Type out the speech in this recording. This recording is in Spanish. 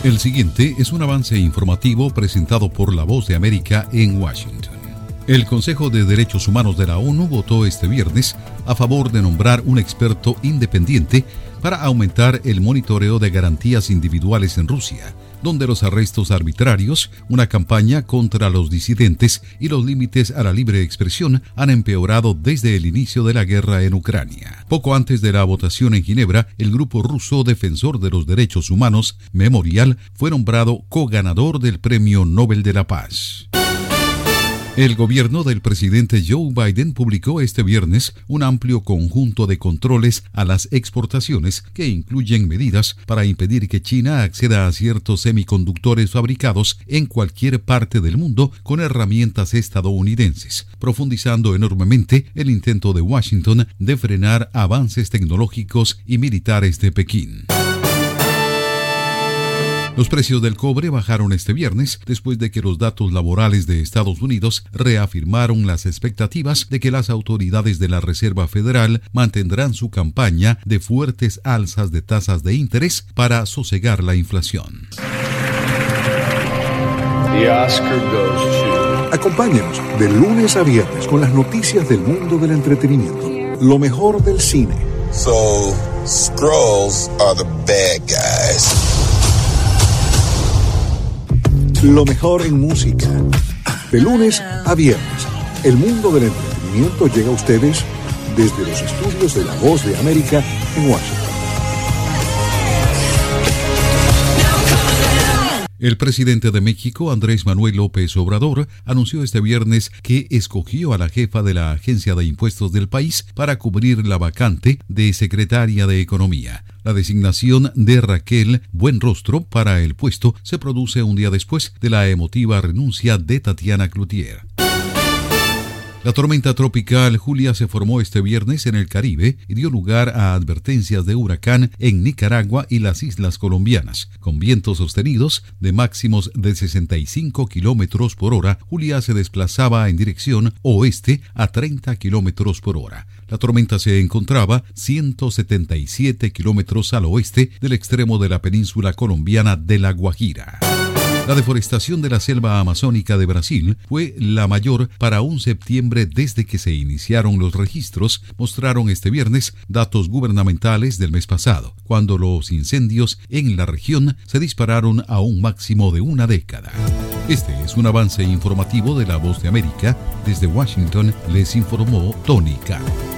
El siguiente es un avance informativo presentado por La Voz de América en Washington. El Consejo de Derechos Humanos de la ONU votó este viernes a favor de nombrar un experto independiente para aumentar el monitoreo de garantías individuales en Rusia, donde los arrestos arbitrarios, una campaña contra los disidentes y los límites a la libre expresión han empeorado desde el inicio de la guerra en Ucrania. Poco antes de la votación en Ginebra, el grupo ruso defensor de los derechos humanos, Memorial, fue nombrado co-ganador del Premio Nobel de la Paz. El gobierno del presidente Joe Biden publicó este viernes un amplio conjunto de controles a las exportaciones que incluyen medidas para impedir que China acceda a ciertos semiconductores fabricados en cualquier parte del mundo con herramientas estadounidenses, profundizando enormemente el intento de Washington de frenar avances tecnológicos y militares de Pekín. Los precios del cobre bajaron este viernes después de que los datos laborales de Estados Unidos reafirmaron las expectativas de que las autoridades de la Reserva Federal mantendrán su campaña de fuertes alzas de tasas de interés para sosegar la inflación. The Oscar goes to... Acompáñenos de lunes a viernes con las noticias del mundo del entretenimiento. Lo mejor del cine. So, Skrulls are the bad guys. Lo mejor en música. De lunes a viernes, el mundo del entretenimiento llega a ustedes desde los estudios de La Voz de América en Washington. El presidente de México, Andrés Manuel López Obrador, anunció este viernes que escogió a la jefa de la Agencia de Impuestos del país para cubrir la vacante de secretaria de Economía. La designación de Raquel Buenrostro para el puesto se produce un día después de la emotiva renuncia de Tatiana Cloutier. La tormenta tropical Julia se formó este viernes en el Caribe y dio lugar a advertencias de huracán en Nicaragua y las islas colombianas. Con vientos sostenidos de máximos de 65 kilómetros por hora, Julia se desplazaba en dirección oeste a 30 kilómetros por hora. La tormenta se encontraba 177 kilómetros al oeste del extremo de la península colombiana de La Guajira. La deforestación de la selva amazónica de Brasil fue la mayor para un septiembre desde que se iniciaron los registros, mostraron este viernes datos gubernamentales del mes pasado, cuando los incendios en la región se dispararon a un máximo de una década. Este es un avance informativo de La Voz de América. Desde Washington les informó Tony Cano.